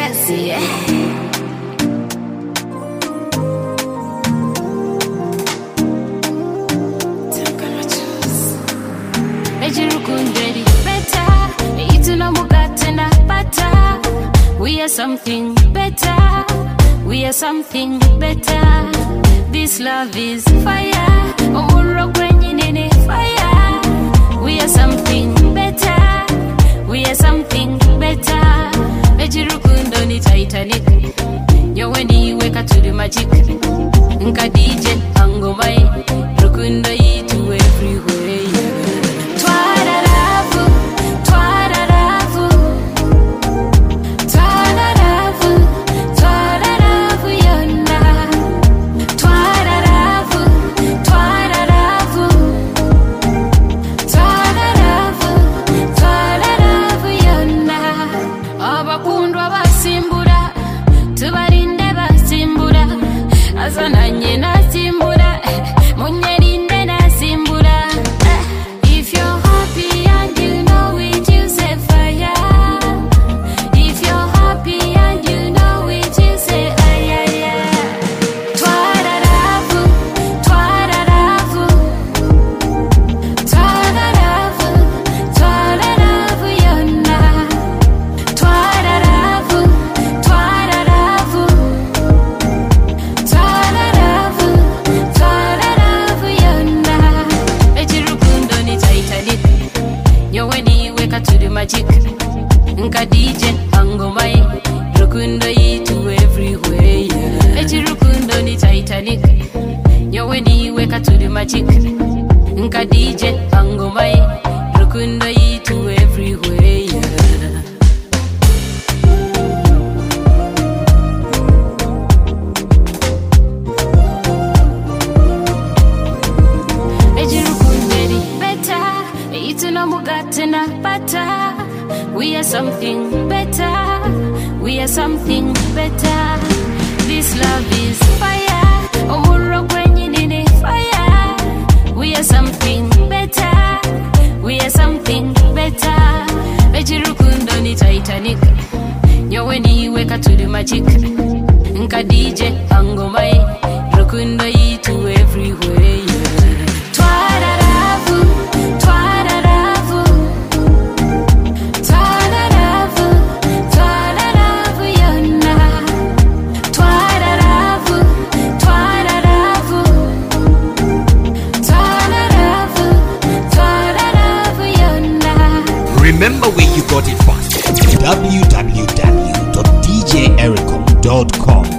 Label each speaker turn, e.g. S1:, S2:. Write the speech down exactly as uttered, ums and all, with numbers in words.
S1: legacy. We are something better. We are something better. This love is fire. Omuro kwenye nene fire. We are something better. We are something better. Ejirukundo ni Titanic. Nyowe ni weka to the magic. Nka D J angomai. Rukundo yitu everywhere. Twara rafu, twara rafu. Twara rafu, twara rafu yona. Twara rafu, twara rafu. Twara rafu, twara rafu yona. Abakundwa basimbura, tubarinde basimbura. Azananye nasimbura, munyerinde nasimbura. If you're happy and you know it, you say fire. If you're happy and you know it, you say ay ay ay. Twara rafu, twara rafu. Twara rafu, twara rafu yona. Twara rafu, twara rafu. Twara rafu, twara rafu yona. Ejirukundo ni Titanic. Nyowe ni weka to the magic. Nka D J angomai. Rukundo yitu everywhere. Ejirukundo ni Titanic. Nyowe ni weka to the magic. Nka D J angomai. Rukundo yitu everywhere. Ejirukunderi better. Ituna mugatena bata. We are something better. We are something better. This love is fire. Omuro kwenye nene fire. We are something better. We are something better. Ejirukundo ni Titanic. Nyowe ni weka to the magic. Nka D J angomai. Rukundo yitu everywhere. Twara rafu, twara rafu. Twara rafu, twara rafu yona. Twara rafu, twara rafu. Twara rafu, twara rafu yona.
S2: Remember where you got it from. w w w dot d j ericom dot com